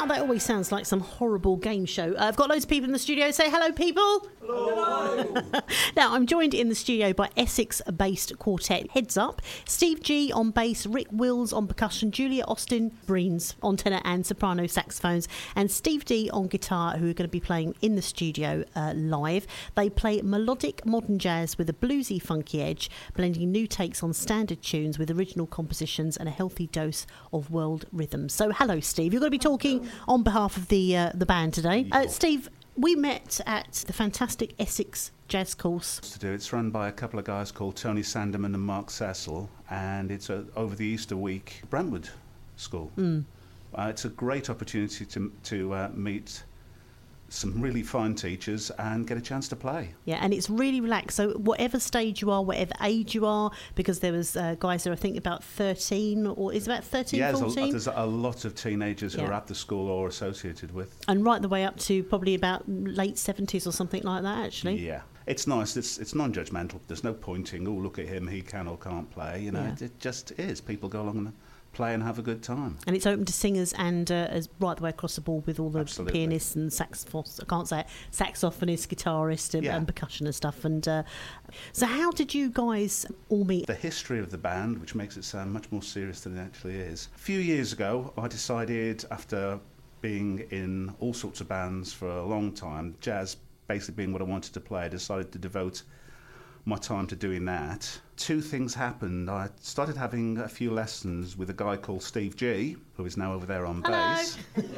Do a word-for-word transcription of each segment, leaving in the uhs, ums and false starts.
that always sounds like some horrible game show. Uh, I've got loads of people in the studio. Say hello, people. Hello. Now, I'm joined in the studio by Essex-based quartet Heads Up. Steve G on bass, Rick Wills on percussion, Julia Austin Breens on tenor and soprano saxophones, and Steve D on guitar, who are going to be playing in the studio uh, live. They play melodic modern jazz with a bluesy, funky edge, blending new takes on standard tunes with original compositions and a healthy dose of world rhythms. So, hello, Steve. You're going to be talking on behalf of the uh, the band today. Uh, Steve, we met at the fantastic Essex Jazz Course. To do it's run by a couple of guys called Tony Sanderman and Mark Cecil, and it's a, over the Easter week Brentwood School. Mm. Uh, it's a great opportunity to to uh, meet some really fine teachers and get a chance to play. Yeah, and it's really relaxed. So whatever stage you are, whatever age you are, because there was uh, guys there, I think about thirteen, or is it about thirteen, yeah, fourteen? There's a, there's a lot of teenagers yeah. who are at the school or associated with. And right the way up to probably about late seventies or something like that, actually. Yeah. It's nice. It's it's non-judgmental. There's no pointing, oh, look at him, he can or can't play. You know, yeah. it, it just is. People go along and play and have a good time. And it's open to singers and uh, as right the way across the board with all the Absolutely. pianists and saxophonists, I can't say it, saxophonists, guitarists and, yeah. and percussion and stuff. And uh, so how did you guys all meet? The history of the band, which makes it sound much more serious than it actually is. A few years ago, I decided, after being in all sorts of bands for a long time, jazz basically being what I wanted to play, I decided to devote my time to doing that. Two things happened. I started having a few lessons with a guy called Steve G, who is now over there on Hello. bass.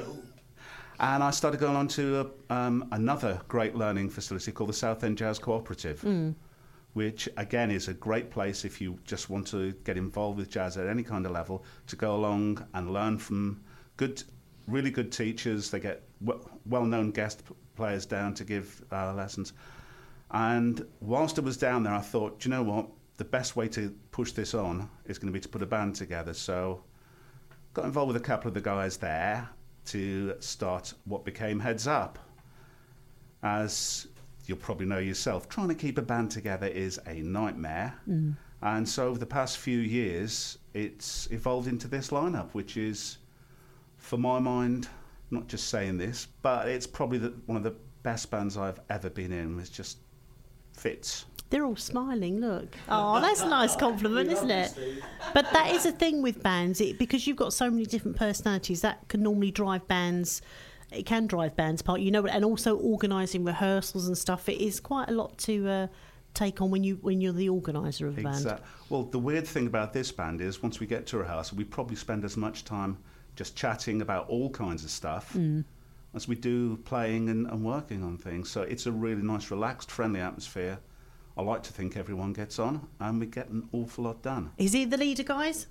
And I started going on to a, um, another great learning facility called the Southend Jazz Cooperative, mm. which again is a great place if you just want to get involved with jazz at any kind of level, to go along and learn from good, really good teachers. They get w- well-known guest players down to give uh, lessons. And whilst I was down there, I thought, do you know what? The best way to push this on is going to be to put a band together. So got involved with a couple of the guys there to start what became Heads Up. As you'll probably know yourself, trying to keep a band together is a nightmare. Mm. And so over the past few years, it's evolved into this lineup, which is, for my mind, not just saying this, but it's probably the, one of the best bands I've ever been in. It's just fits. They're all smiling, look. Oh, that's a nice compliment, isn't it? But that is a thing with bands, it, because you've got so many different personalities, that can normally drive bands, it can drive bands apart, you know, and also organising rehearsals and stuff. It is quite a lot to uh, take on when, you, when you're the organiser of a exactly. band. Well, the weird thing about this band is once we get to rehearsal, we probably spend as much time just chatting about all kinds of stuff mm. as we do playing and, and working on things. So it's a really nice, relaxed, friendly atmosphere. I like to think everyone gets on and we get an awful lot done. Is he the leader, guys?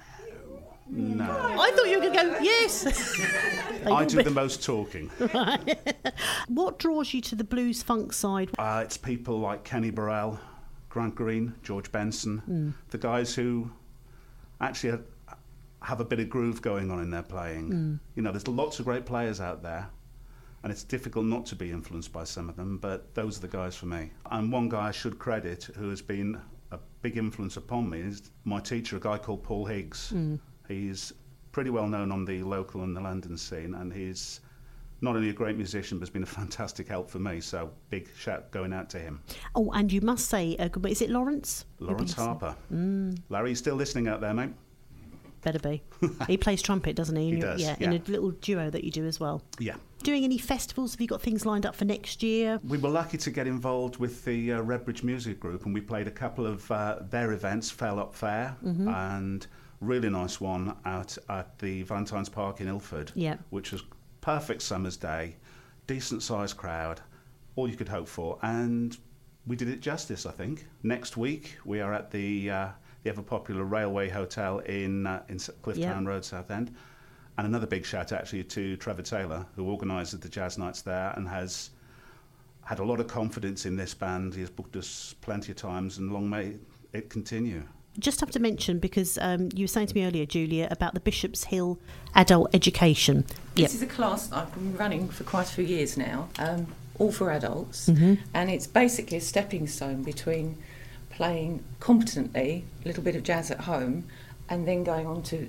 No. No. I thought you were going to go, yes. I do the most talking. Right. What draws you to the blues funk side? Uh, it's people like Kenny Burrell, Grant Green, George Benson, mm. the guys who actually have, have a bit of groove going on in their playing. Mm. You know, there's lots of great players out there, and it's difficult not to be influenced by some of them, but those are the guys for me. And one guy I should credit who has been a big influence upon me is my teacher, a guy called Paul Higgs. Mm. He's pretty well known on the local and the London scene, and he's not only a great musician, but has been a fantastic help for me, so big shout going out to him. Oh, and you must say, uh, is it Lawrence? Lawrence Harper. Mm. Larry, you still listening out there, mate? Better be. He plays trumpet, doesn't he? He in does, yeah, yeah. In a little duo that you do as well. Yeah. Doing any festivals? Have you got things lined up for next year? We were lucky to get involved with the uh, Redbridge Music Group, and we played a couple of uh, their events, Fell Up Fair, mm-hmm. and really nice one out at the Valentine's Park in Ilford, yeah. which was perfect summer's day, decent sized crowd, all you could hope for, and we did it justice, I think. Next week we are at the uh, the ever popular Railway Hotel in uh, in Clifftown yep. Road, Southend, and another big shout actually to Trevor Taylor, who organises the jazz nights there and has had a lot of confidence in this band. He has booked us plenty of times, and long may it continue. Just have to mention, because um, you were saying to me earlier, Julia, about the Bishop's Hill Adult Education. This yep. is a class I've been running for quite a few years now, um, all for adults, mm-hmm. and it's basically a stepping stone between playing competently a little bit of jazz at home and then going on to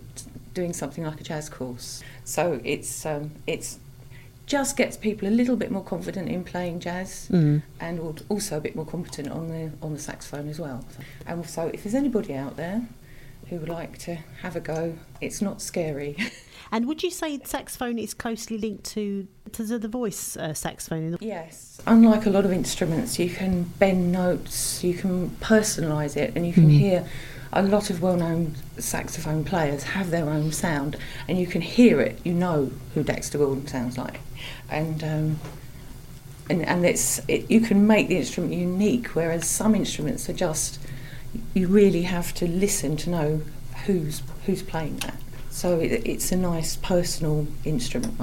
doing something like a jazz course. So it's um, it's just gets people a little bit more confident in playing jazz, Mm. and also a bit more competent on the on the saxophone as well. And so if there's anybody out there who would like to have a go, it's not scary. And would you say saxophone is closely linked to to the voice uh, saxophone? Yes. Unlike a lot of instruments, you can bend notes, you can personalise it, and you can Mm. hear a lot of well-known saxophone players have their own sound, and you can hear it, you know who Dexter Gordon sounds like. And um, and, and it's it, you can make the instrument unique, whereas some instruments are just, you really have to listen to know who's who's playing that. So it, it's a nice personal instrument.